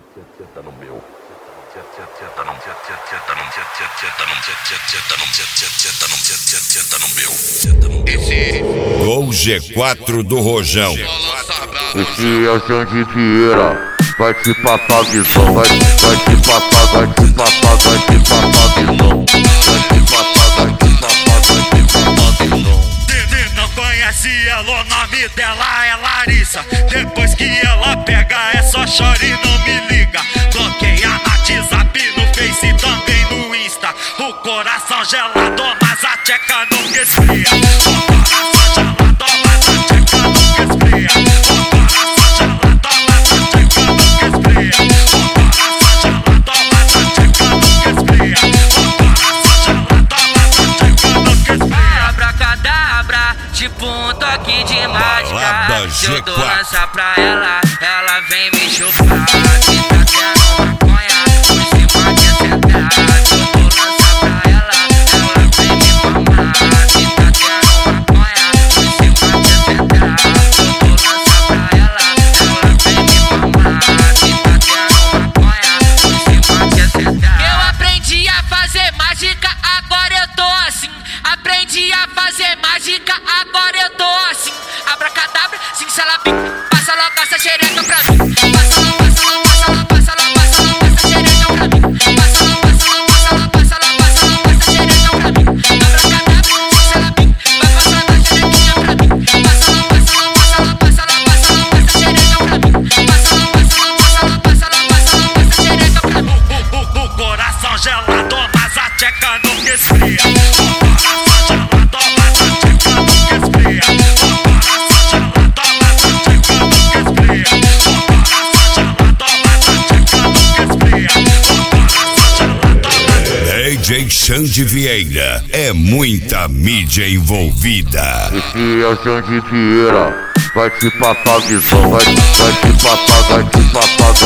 Senta no meu. Gol G4 do Rojão. Esse é o Xande Vieira. Vai te papar visão, vai te papar, vai te papar, vai te papar visão. Vai te papar, vai te papar, vai te papar visão. Dede não conhece ela, o nome dela é Larissa. Depois que ela pega é só chora e não me liga. Bloqueia no WhatsApp, no Face e também no Insta. O coração gelado, mas a tcheca nunca esfria. O coração gelado, mas a tcheca nunca esfria. O coração gelado, mas a tcheca nunca esfria. O coração gelado, mas a tcheca nunca esfria. O coração gelado, mas a tcheca nunca esfria. Abracadabra, tipo um toque de mágica. Se eu dou lança pra ela, ela vem me chupar. Se tá tendo maconha, por cima de sentar. Se eu dou lança pra ela, ela vem me mamar. Se tá tendo maconha, por cima de sentar. Se eu dou lança pra ela, ela vem me mamar. Se tá tendo maconha, por cima de sentar. Eu aprendi a fazer mágica, agora eu tô assim. Aprendi a fazer mágica, agora eu tô assim. Abracadabra, simsalabim, passa logo essa xereca pra mim. Passa logo, passa logo, passa logo, passa logo, passa logo essa xereca pra mim. Passa logo, passa logo, passa logo, passa logo, passa logo essa xereca pra mim. Abracadabra, simsalabim, vai passando a xerequinha pra mim. Passa logo, passa logo, passa logo, passa logo, passa logo essa xereca pra mim. Passa logo, passa logo, passa logo, passa logo, passa logo essa xereca pra mim. O coração gelado, mas a tcheca nunca esfria. O coração gelado, mas a tcheca nunca esfria. O coração gelado, mas a tcheca nunca esfria. O coração gelado, mas a tcheca nunca esfria. O coração gelado, mas... DJ Xande Vieira. É muita mídia envolvida. Esse é o Xande Vieira. Vai te papar visão, vai te papar, vai te papar